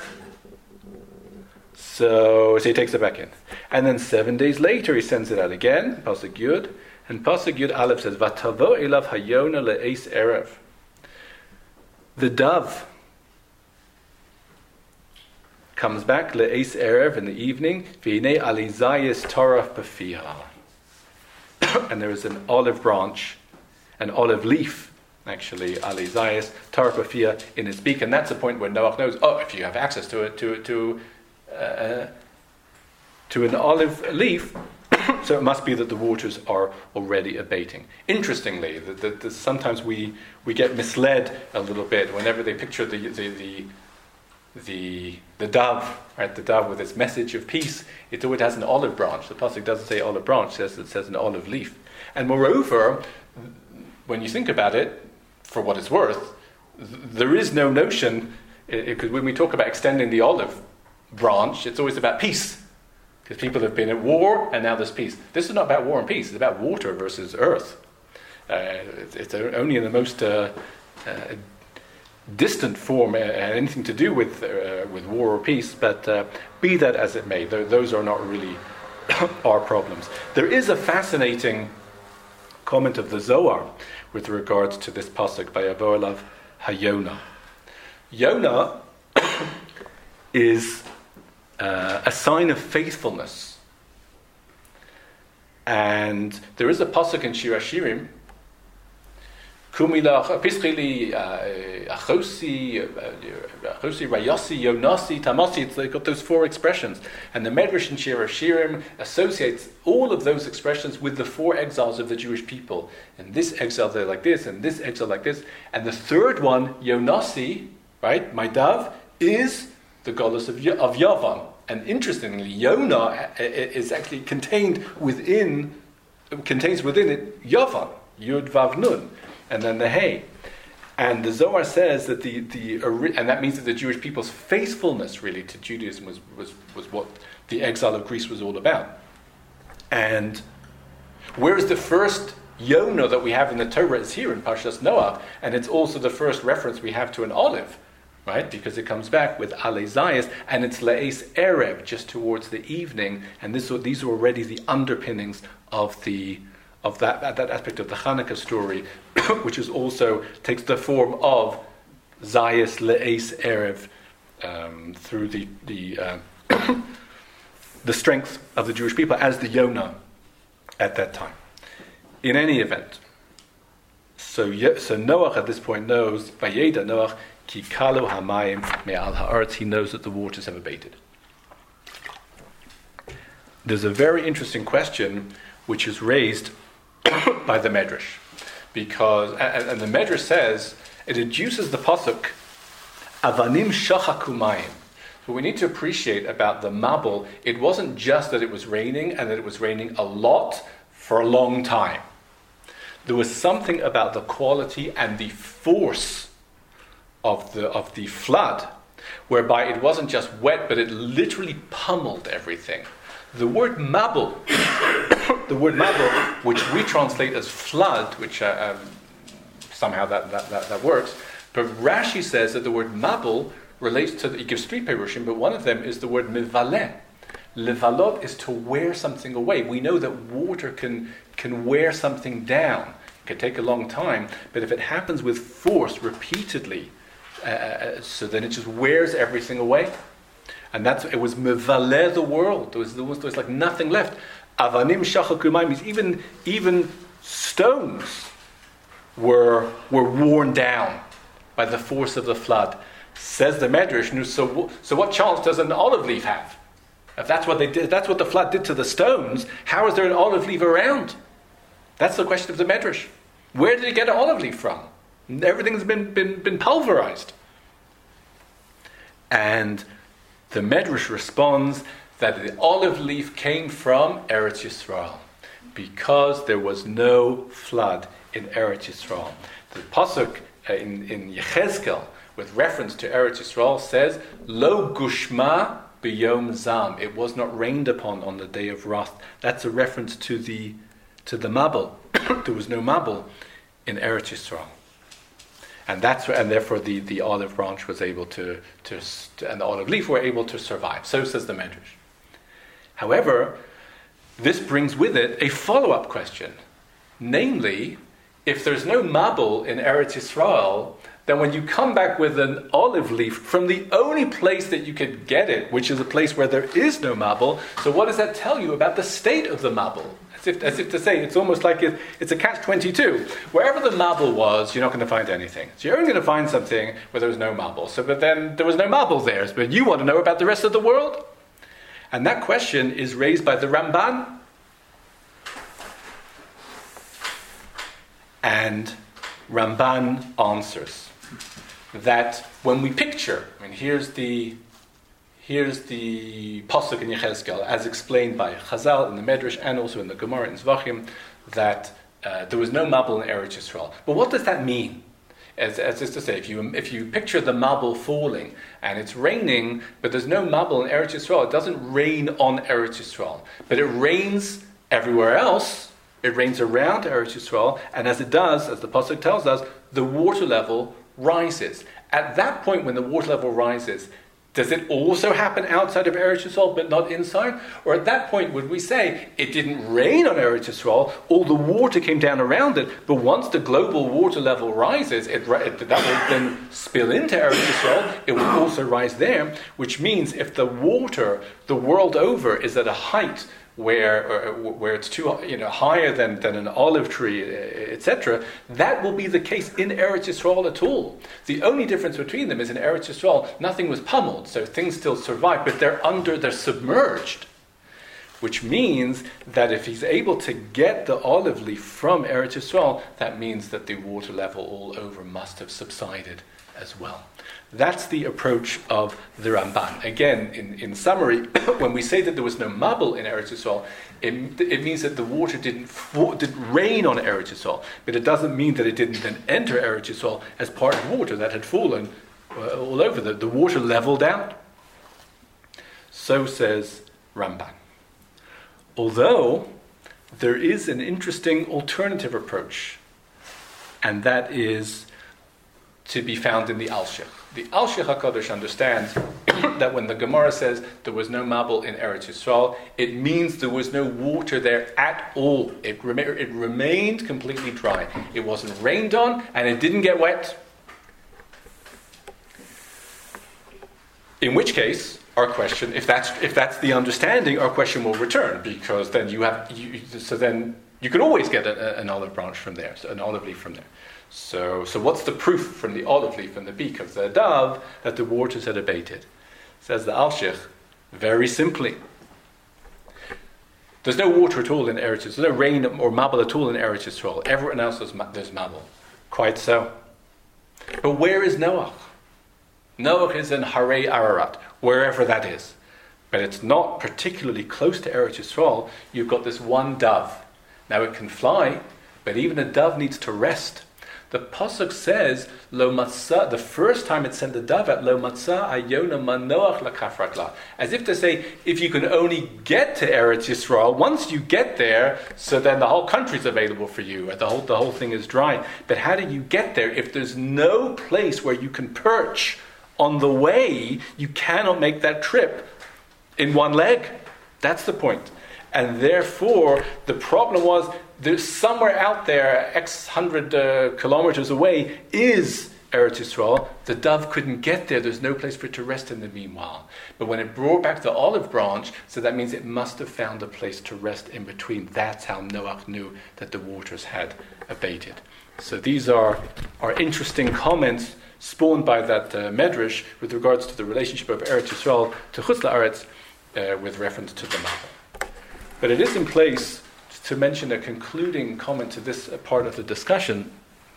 So he takes it back in. And then 7 days later he sends it out again, pasuk Yud. And pasuk Yud Aleph says, Vatavo elav hayona le'eis erev. The dove comes back le'es erev in the evening, v'hinei alizayis torah b'fiha. And there is an olive branch, an olive leaf, actually, alizayis torah b'fiha, in his beak, and that's the point where Noach knows, if you have access to an olive leaf, so it must be that the waters are already abating. Interestingly, sometimes we get misled a little bit whenever they picture the dove, right? The dove with its message of peace. It always has an olive branch. The pasuk doesn't say olive branch; it says an olive leaf. And moreover, when you think about it, for what it's worth, there is no notion, because when we talk about extending the olive branch, it's always about peace. Because people have been at war, and now there's peace. This is not about war and peace. It's about water versus earth. It's only in the most distant form anything to do with war or peace. But be that as it may, those are not really our problems. There is a fascinating comment of the Zohar with regards to this pasuk by Avolav Hayona. Yonah is a sign of faithfulness. And there is a pasuk in Shir Hashirim, Kumilach Pischili Achosi Rayasi Yonasi Tamasi. It's got those four expressions. And the Medrash in Shir Hashirim associates all of those expressions with the four exiles of the Jewish people. And this exile they're like this, and this exile like this. And the third one, Yonasi, right, my dove, is the goddess of Yavan. And interestingly, Yonah is actually contains within it Yavan, Yud Vav Nun, and then the Hey. And the Zohar says that and that means that the Jewish people's faithfulness really to Judaism was what the exile of Greece was all about. And whereas the first Yonah that we have in the Torah is here in Parshas Noach, and it's also the first reference we have to an olive, right? Because it comes back with Alizayas, and it's Le'es Erev, just towards the evening, and these are already the underpinnings of that aspect of the Hanukkah story, which is also takes the form of Zayas Le'es Erev through the strength of the Jewish people as the Yonah at that time. In any event, so Noach at this point knows, Vayeda Noach, Ki kalu hamayim me'al ha'aretz, he knows that the waters have abated. There's a very interesting question which is raised by the Medrash, because and the Medrash says it induces the pasuk avanim shachaku mayim. What we need to appreciate about the Mabul, it wasn't just that it was raining and that it was raining a lot for a long time. There was something about the quality and the force of the flood, whereby it wasn't just wet, but it literally pummeled everything. The word Mabul, which we translate as flood, which somehow that works, but Rashi says that the word Mabul relates to, he gives three perushim, but one of them is the word mivaleh. Levalot is to wear something away. We know that water can wear something down. It can take a long time, but if it happens with force repeatedly, so then it just wears everything away. And it was mevaleh the world. There was like nothing left. Avanim shachakumayim means even stones were worn down by the force of the flood. Says the Medrash, so what chance does an olive leaf have? If that's what they did, that's what the flood did to the stones, how is there an olive leaf around? That's the question of the Medrash. Where did he get an olive leaf from? Everything's been pulverized. And the Medrash responds that the olive leaf came from Eretz Yisrael, because there was no flood in Eretz Yisrael. The pasuk in Yechezkel, with reference to Eretz Yisrael, says, Lo gushma b'yom zam. It was not rained upon on the day of wrath. That's a reference to the Mabul. There was no Mabul in Eretz Yisrael. And therefore the olive branch was able to and the olive leaf were able to survive. So says the Medrash. However, this brings with it a follow-up question. Namely, if there's no Mabul in Eretz Yisrael, then when you come back with an olive leaf from the only place that you could get it, which is a place where there is no Mabul, so what does that tell you about the state of the Mabul? As if to say, it's almost like it's a catch-22. Wherever the Mabul was, you're not going to find anything. So you're only going to find something where there was no Mabul. But then there was no Mabul there. But you want to know about the rest of the world? And that question is raised by the Ramban. And Ramban answers that when we picture, here's the pasuk in Yechezkel, as explained by Chazal in the Medrash and also in the Gemara in Zvachim, that there was no Mabul in Eretz Yisrael. But what does that mean? As is to say, if you picture the Mabul falling and it's raining, but there's no Mabul in Eretz Yisrael, it doesn't rain on Eretz Yisrael, but it rains everywhere else. It rains around Eretz Yisrael, and as it does, as the pasuk tells us, the water level rises. At that point, when the water level rises, does it also happen outside of Eretz Yisrael but not inside? Or at that point would we say it didn't rain on Eretz Yisrael, all the water came down around it, but once the global water level rises, that will then spill into Eretz Yisrael, it will also rise there, which means if the water the world over is at a height where it's too higher than an olive tree, etc., that will be the case in Eretz Yisrael at all. The only difference between them is in Eretz Yisrael, nothing was pummeled, so things still survive, but they're submerged. Which means that if he's able to get the olive leaf from Eretz Yisrael, that means that the water level all over must have subsided as well. That's the approach of the Ramban. Again, in summary, when we say that there was no Mabul in Eretz Yisrael, it means that the water didn't rain on Eretz Yisrael, but it doesn't mean that it didn't then enter Eretz Yisrael as part of water that had fallen all over. The water leveled out. So says Ramban. Although there is an interesting alternative approach, and that is to be found in the Alshich. The Alshich HaKadosh understands that when the Gemara says there was no Mabul in Eretz Yisrael, it means there was no water there at all. It remained completely dry. It wasn't rained on, and it didn't get wet. In which case, our question, if that's the understanding, our question will return, because then you could always get an olive branch from there, so an olive leaf from there. So what's the proof from the olive leaf and the beak of the dove that the waters had abated? Says the Alshich, very simply. There's no water at all in Eretz Yisrael. There's no rain or Mabul at all in Eretz Yisrael. Everyone else there's Mabul. Quite so. But where is Noach? Noach is in Harei Ararat, wherever that is. But it's not particularly close to Eretz Yisrael. You've got this one dove. Now it can fly, but even a dove needs to rest. The pasuk says, "Lo matzah." The first time it sent the dove out, "Lo matzah ayona manoach lakafrakla," as if to say, if you can only get to Eretz Yisrael, once you get there, so then the whole country's available for you. The whole thing is dry. But how do you get there if there's no place where you can perch on the way? You cannot make that trip in one leg. That's the point. And therefore, the problem was, there's somewhere out there, X hundred kilometers away, is Eretz Yisrael. The dove couldn't get there. There's no place for it to rest in the meanwhile. But when it brought back the olive branch, so that means it must have found a place to rest in between. That's how Noach knew that the waters had abated. So these are interesting comments spawned by that Medrash with regards to the relationship of Eretz Yisrael to Chutz La'aretz with reference to the Mabul. But it is in place to mention a concluding comment to this part of the discussion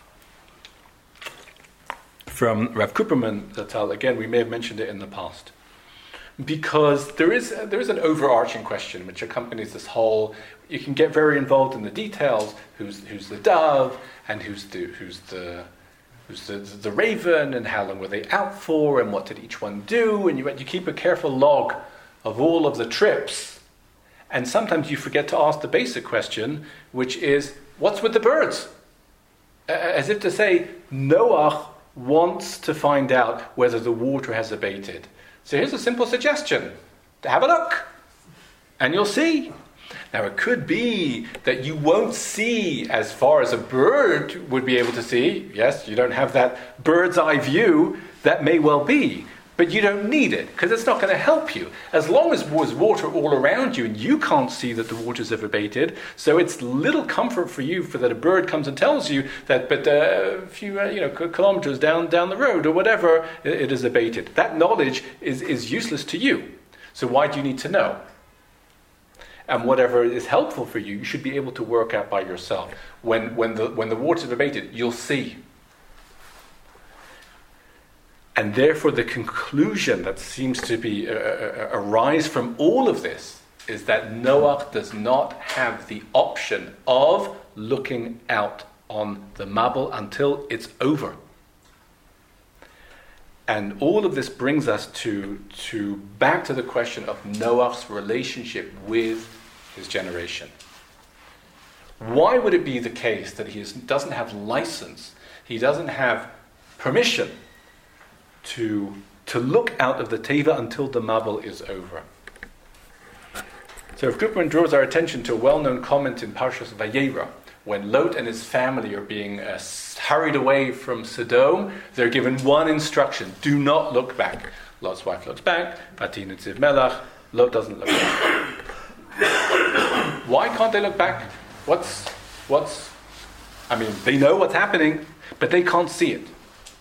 from Rav Kuperman Zatzal. Again, we may have mentioned it in the past, because there is an overarching question which accompanies this whole. You can get very involved in the details. Who's the dove, and who's the raven, and how long were they out for, and what did each one do, and you keep a careful log of all of the trips. And sometimes you forget to ask the basic question, which is, what's with the birds? As if to say, Noach wants to find out whether the water has abated. So here's a simple suggestion. Have a look, and you'll see. Now, it could be that you won't see as far as a bird would be able to see. Yes, you don't have that bird's eye view. That may well be. But you don't need it, because it's not going to help you. As long as there's water all around you and you can't see that the waters have abated, so it's little comfort for you for that a bird comes and tells you that, but a few kilometers down the road or whatever, it is abated. That knowledge is useless to you. So why do you need to know? And whatever is helpful for you, you should be able to work out by yourself. When the waters have abated, you'll see. And therefore, the conclusion that seems to be arise from all of this is that Noah does not have the option of looking out on the Mabul until it's over. And all of this brings us to back to the question of Noah's relationship with his generation. Why would it be the case that he doesn't have license, he doesn't have permission to look out of the Teva until the Mabul is over? So Rav Koopman draws our attention to a well-known comment in Parshas Vayera. When Lot and his family are being hurried away from Sodom, they're given one instruction: do not look back. Lot's wife looks back, Vati Nitziv Melach, Lot doesn't look back. Why can't they look back? They know what's happening, but they can't see it.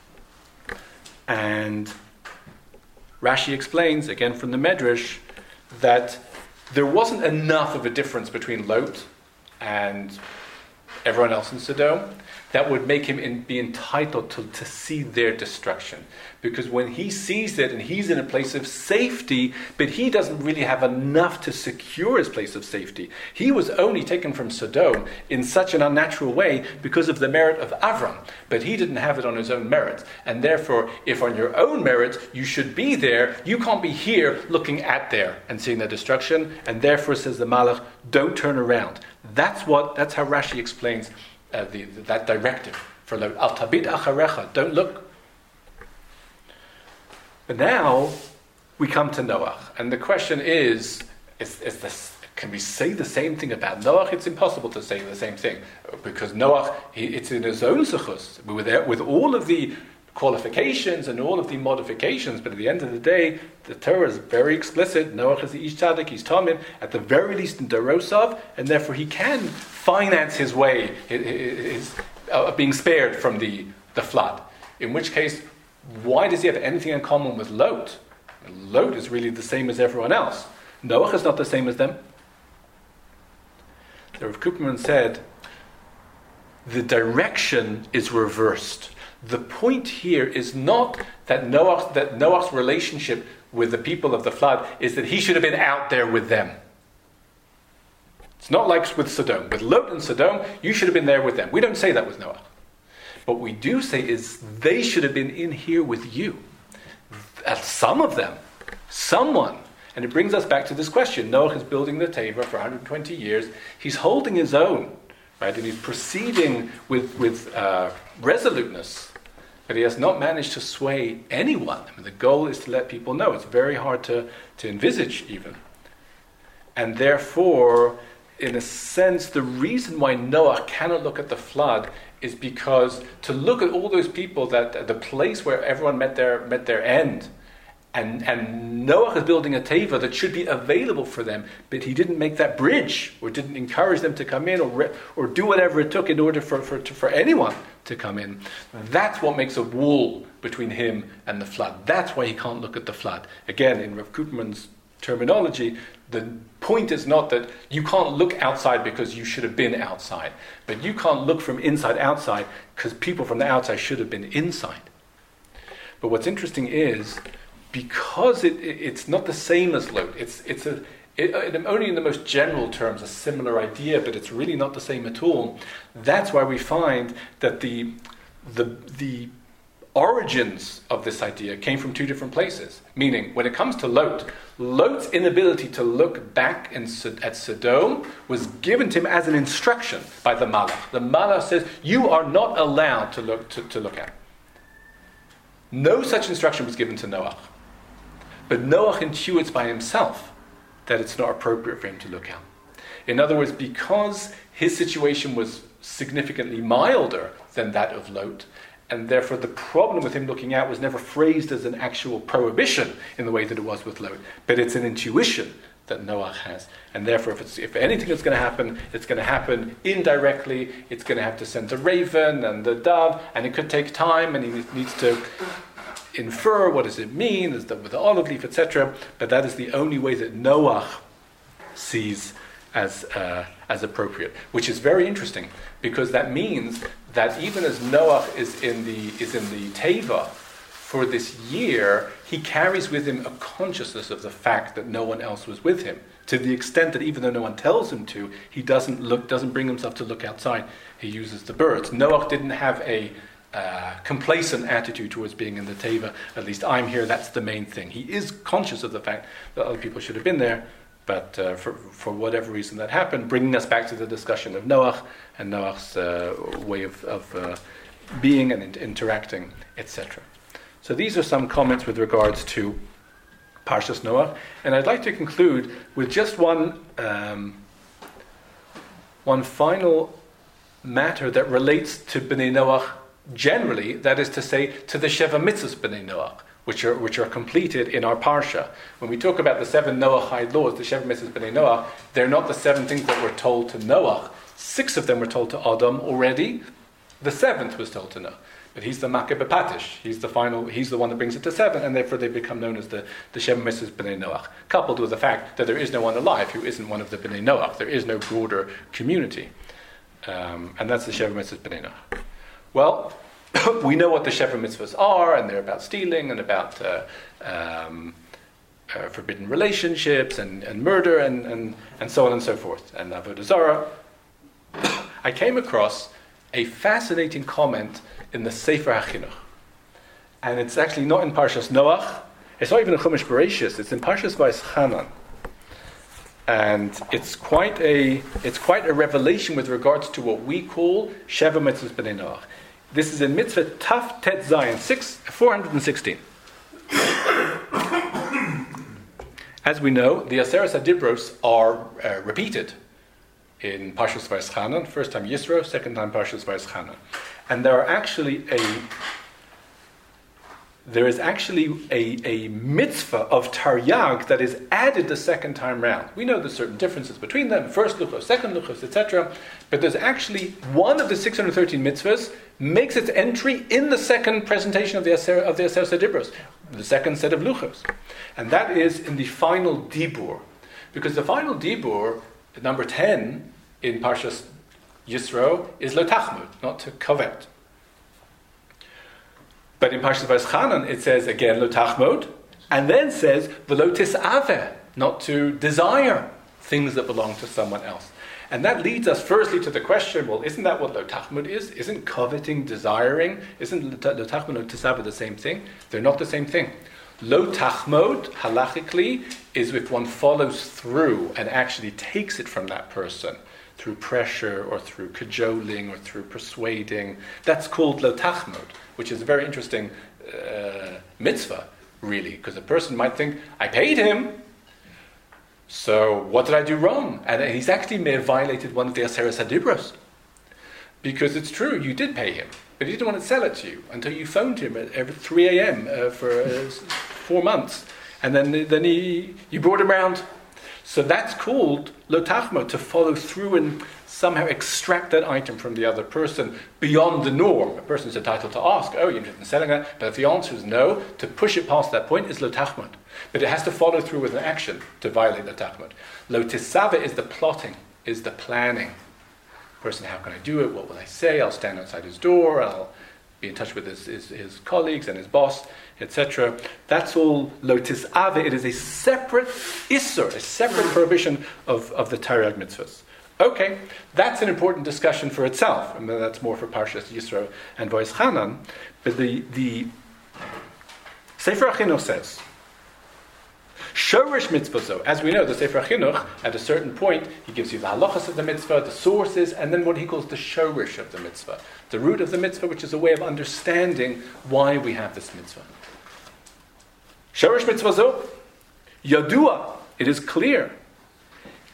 And Rashi explains, again from the Medrash, that there wasn't enough of a difference between Lot and everyone else in Sodom that would make him be entitled to see their destruction. Because when he sees it and he's in a place of safety, but he doesn't really have enough to secure his place of safety. He was only taken from Sodom in such an unnatural way because of the merit of Avram, but he didn't have it on his own merit. And therefore, if on your own merit you should be there, you can't be here looking at there and seeing their destruction. And therefore, says the Malach, don't turn around. That's how Rashi explains that directive for Lot. Al tabit acharecha, don't look. But now we come to Noah, and the question is this, can we say the same thing about Noah? It's impossible to say the same thing, because Noah, it's in his own zechus, with all of the qualifications and all of the modifications, but at the end of the day, the Torah is very explicit. Noah is the Ish Tzaddik, he's Tamim, at the very least in Dorosov, and therefore he can finance his way, his being spared from the flood. In which case, why does he have anything in common with Lot? Lot is really the same as everyone else. Noah is not the same as them. So Rav Koopman said, the direction is reversed. The point here is not that Noah's relationship with the people of the flood is that he should have been out there with them. It's not like with Sodom. With Lot and Sodom, you should have been there with them. We don't say that with Noah. What we do say is they should have been in here with you. Some of them. Someone. And it brings us back to this question. Noah is building the Teva for 120 years. He's holding his own, right? And he's proceeding with resoluteness. But he has not managed to sway anyone. The goal is to let people know. It's very hard to envisage even. And therefore, in a sense, the reason why Noah cannot look at the flood is because to look at all those people, that the place where everyone met their end, and Noah is building a teva that should be available for them, but he didn't make that bridge, or didn't encourage them to come in, or do whatever it took in order for anyone to come in. That's what makes a wall between him and the flood. That's why he can't look at the flood. Again, in Rav Koopman's terminology, the point is not that you can't look outside because you should have been outside, but you can't look from inside outside because people from the outside should have been inside. But what's interesting is, because it's not the same as Lot, it's only in the most general terms a similar idea, but it's really not the same at all. That's why we find that the origins of this idea came from two different places. Meaning, when it comes to Lot's inability to look back at Sodom was given to him as an instruction by the Malach. The Malach says, you are not allowed to look at. No such instruction was given to Noah. But Noah intuits by himself that it's not appropriate for him to look out. In other words, because his situation was significantly milder than that of Lot, and therefore the problem with him looking out was never phrased as an actual prohibition in the way that it was with Lot, but it's an intuition that Noach has. And therefore, if anything is going to happen, it's going to happen indirectly. It's going to have to send the raven and the dove, and it could take time, and he needs to infer what does it mean, with the olive leaf, etc. But that is the only way that Noach sees as appropriate, which is very interesting, because that means that even as Noach is in the teva for this year, he carries with him a consciousness of the fact that no one else was with him, to the extent that even though no one tells him to, he doesn't bring himself to look outside. He uses the birds. Noach didn't have a complacent attitude towards being in the teva. At least I'm here. That's the main thing. He is conscious of the fact that other people should have been there, but for whatever reason that happened, bringing us back to the discussion of Noach and Noach's way of being and interacting, etc. So these are some comments with regards to Parshas Noach, and I'd like to conclude with just one final matter that relates to Bnei Noach generally, that is to say, to the Sheva Mitzvahs Bnei Noach, which are completed in our Parsha. When we talk about the 7 Noachide laws, the Sheva Mitzvahs Bnei Noach, they're not the 7 things that were told to Noach. 6 of them were told to Adam already. The 7th was told to Noach. But he's the Makeh B'Patish. He's the one that brings it to 7, and therefore they become known as the Sheva Mitzvahs Bnei Noach, coupled with the fact that there is no one alive who isn't one of the Bnei Noach. There is no broader community. And that's the Sheva Mitzvahs Bnei Noach. Well, we know what the Sheva Mitzvahs are, and they're about stealing and about forbidden relationships and murder and so on and so forth, and Avodah Zarah. I came across a fascinating comment in the Sefer HaChinuch, and it's actually not in Parshas Noach. It's not even in Chumash Bereshis. It's in Parshas Vayischanan, and it's quite a revelation with regards to what we call Sheva Mitzvahs B'nei Noach. This is in Mitzvah Taf Tet Zayin 416. As we know, the Aseres HaDibros are repeated in Parshas Vayischanan. First time Yisro, second time Parshas Vayischanan. And there is actually a mitzvah of Taryag that is added the second time round. We know there's certain differences between them, first luchos, second luchos, etc. But there's actually one of the 613 mitzvahs makes its entry in the second presentation of the Aseres HaDibros, the second set of luchos. And that is in the final dibur. Because the final dibur, number 10 in Parshas Yisro, is lo tachmud, not to covet. But in Parshas Vayischanan it says again lo tachmod, and then says v'lo tisaveh, not to desire things that belong to someone else. And that leads us firstly to the question, well, isn't that what lo tachmod is? Isn't coveting, desiring, isn't lo tachmod and tisaveh the same thing? They're not the same thing. Lo tachmod, halachically, is if one follows through and actually takes it from that person through pressure or through cajoling or through persuading. That's called lo tachmod, which is a very interesting mitzvah, really, because a person might think, I paid him, so what did I do wrong? And he's actually may have violated one of the Aseres HaDibros. Because it's true, you did pay him, but he didn't want to sell it to you until you phoned him at every 3 a.m. For 4 months. And then you brought him around. So that's called lo tachmod, to follow through and somehow extract that item from the other person beyond the norm. A person is entitled to ask, oh, you're interested in selling that? But if the answer is no, to push it past that point is lo tachmod. But it has to follow through with an action to violate lo tachmod. Lo tisaveh is the plotting, is the planning. Person, how can I do it? What will I say? I'll stand outside his door. I'll be in touch with his colleagues and his boss, etc. That's all lo tisaveh. It is a separate issur, a separate prohibition of the Taryag mitzvahs. Okay, that's an important discussion for itself. I mean, that's more for Parshas Yisro and Vayischanan. But the Sefer HaChinuch says, Shorish mitzvah, so as we know, the Sefer HaChinuch, at a certain point, he gives you the halachas of the mitzvah, the sources, and then what he calls the shorish of the mitzvah, the root of the mitzvah, which is a way of understanding why we have this mitzvah. Shorish mitzvah zo, yadua, it is clear,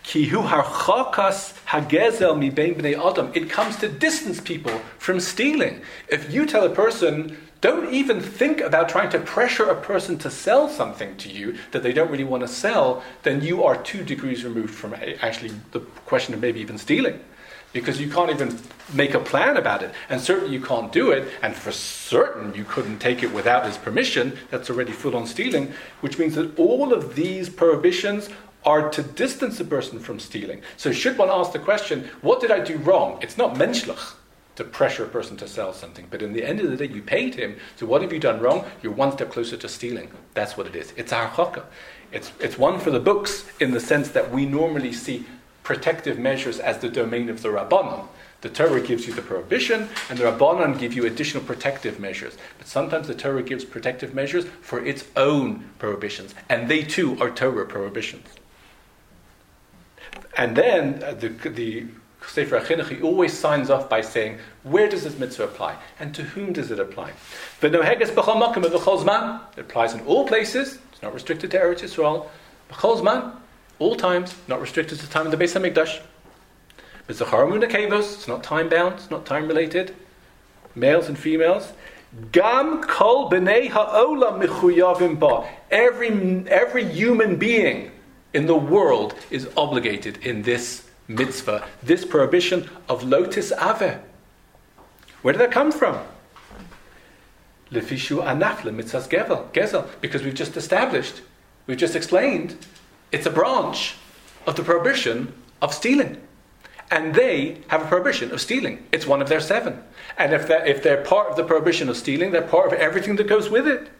Kihu harchakas hagezel mi bein bnei adam. It comes to distance people from stealing. If you tell a person, don't even think about trying to pressure a person to sell something to you that they don't really want to sell, then you are 2 degrees removed from actually the question of maybe even stealing. Because you can't even make a plan about it. And certainly you can't do it. And for certain you couldn't take it without his permission. That's already full-on stealing. Which means that all of these prohibitions are to distance a person from stealing. So should one ask the question, what did I do wrong? It's not menschlich to pressure a person to sell something. But in the end of the day, you paid him. So what have you done wrong? You're one step closer to stealing. That's what it is. It's harchaka. It's one for the books in the sense that we normally see protective measures as the domain of the Rabbanon. The Torah gives you the prohibition, and the Rabbanon give you additional protective measures. But sometimes the Torah gives protective measures for its own prohibitions. And they too are Torah prohibitions. And then the Sefer HaChinuch, he always signs off by saying, where does this mitzvah apply? And to whom does it apply? It applies in all places. It's not restricted to Eretz Yisrael. B'chol zman, all times, not restricted to the time of the Beis HaMikdash. It's not time bound, it's not time related. Males and females. Gam kol b'nei ha'olam michuyavim ba. Every human being in the world is obligated in this mitzvah, this prohibition of lotis aveh. Where did that come from? Lefishu anaf lemitzvahs gezel. Because we've just established, we've just explained, it's a branch of the prohibition of stealing. And they have a prohibition of stealing. It's one of their 7. And if they're part of the prohibition of stealing, they're part of everything that goes with it.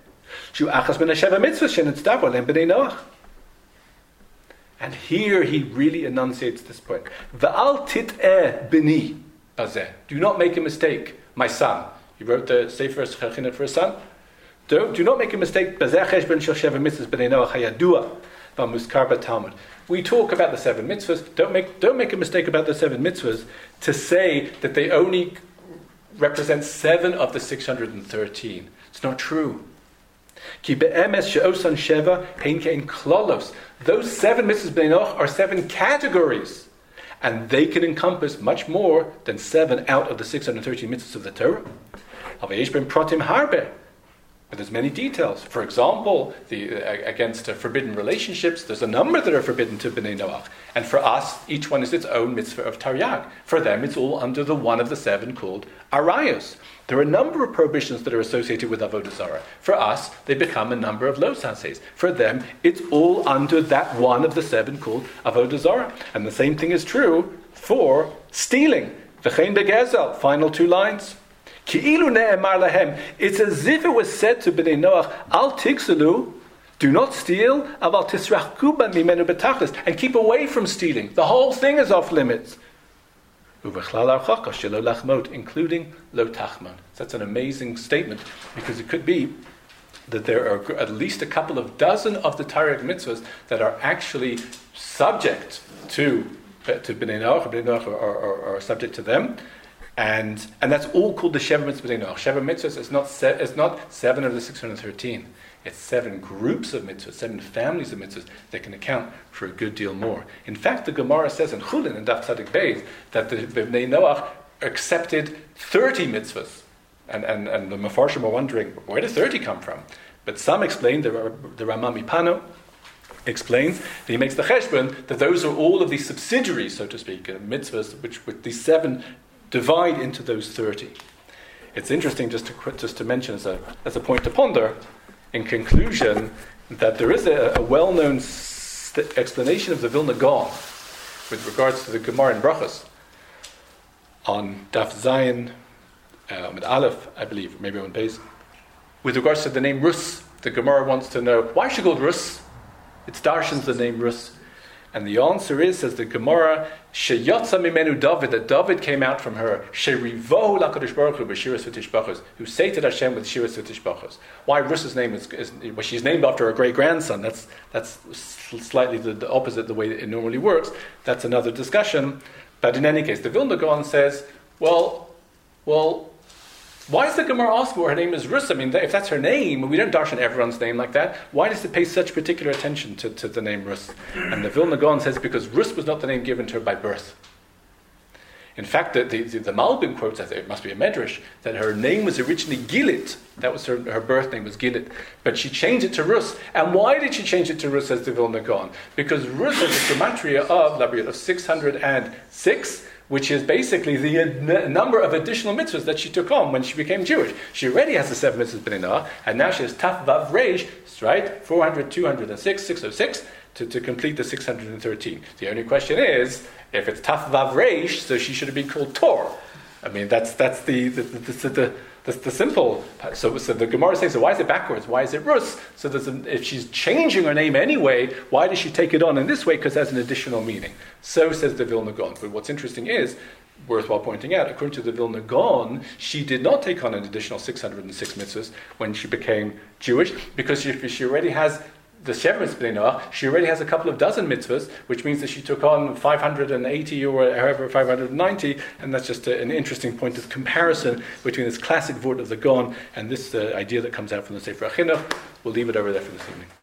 And here he really enunciates this point. V'al tit'eh b'ni bazeh. Do not make a mistake, my son. He wrote the Sefer HaChinuch for his son. Do not make a mistake. Bazeh cheshbon shel sheva mitzvahs b'nei Noach hayadua v'muskar b'Talmud. We talk about the 7 mitzvahs. Don't make a mistake about the 7 mitzvahs to say that they only represent 7 of the 613. It's not true. Ki be'emes she'osan sheva hein kein klolos. Those 7 mitzvahs b'nei Noach are 7 categories, and they can encompass much more than 7 out of the 613 mitzvahs of the Torah. Haveyesh ben pratim harbe. But there's many details. For example, against forbidden relationships, there's a number that are forbidden to Bnei Noach. And for us, each one is its own mitzvah of Taryag. For them, it's all under the one of the 7 called Arayos. There are a number of prohibitions that are associated with Avodah Zarah. For us, they become a number of Lo Sases. For them, it's all under that one of the 7 called Avodah Zarah. And the same thing is true for stealing. V'chein begezel, final 2 lines. It's as if it was said to Bnei Noach, Al tikselu, do not steal, aval tisrachku mimenu betachlis, and keep away from stealing. The whole thing is off limits. Including lo tachman. That's an amazing statement, because it could be that there are at least a couple of dozen of the Taryag mitzvahs that are actually subject to Bnei Noach, or subject to them. And that's all called the Sheva Mitzvahs B'nei Noach. Sheva Mitzvahs is not 7 of the 613. It's 7 groups of mitzvahs, 7 families of mitzvahs that can account for a good deal more. In fact, the Gemara says in Chulin and Daf Tzadik Beis that the Bnei Noach accepted 30 mitzvahs. And the Mefarshim are wondering, where did 30 come from? But some explain, the Rama Mipano explains, that he makes the cheshbon, that those are all of these subsidiaries, so to speak, mitzvahs, which with these 7 divide into those 30. It's interesting just to mention as a point to ponder, in conclusion, that there is a well-known explanation of the Vilna Gaon with regards to the Gemara in Brachos on Daf Zayin, with Aleph, I believe, maybe on Beis. With regards to the name Rus, the Gemara wants to know, why is she called Rus? It's Darshan's the name Rus. And the answer is, says the Gemara, Sheyotza mimenu David, that David came out from her, Sherivohu lakadosh baruch hu b'shiras v'tishbachos, who sated Hashem with shiras v'tishbachos. Why Rus's name is well, she's named after her great-grandson. That's slightly the opposite the way it normally works. That's another discussion. But in any case, the Vilna Gaon says, well, Why does the Gemara ask what her name is Rus? I mean, if that's her name, we don't darshan everyone's name like that. Why does it pay such particular attention to the name Rus? And the Vilna Gaon says because Rus was not the name given to her by birth. In fact, the Malbim quotes, as it must be a medrash, that her name was originally Gilit. That was her birth name was Gilit. But she changed it to Rus. And why did she change it to Rus, says the Vilna Gaon? Because Rus has a gematria of 606, which is basically the number of additional mitzvahs that she took on when she became Jewish. She already has the 7 mitzvahs b'nei Noach, and now she has Taf Vav Reish, right? 400, 206, 606, to complete the 613. The only question is, if it's Taf Vav Reish, so she should have been called Tor. I mean, that's the simple. So the Gemara says, so why is it backwards? Why is it Rus? So if she's changing her name anyway, why does she take it on in this way? Because there's an additional meaning. So says the Vilna Gaon. But what's interesting is, worthwhile pointing out, according to the Vilna Gaon, she did not take on an additional 606 mitzvahs when she became Jewish, because she already has the Shevet B'nai Noach, she already has a couple of dozen mitzvahs, which means that she took on 580 or however 590, and that's just an interesting point of comparison between this classic vort of the Gaon and this idea that comes out from the Sefer HaChinuch. We'll leave it over there for this evening.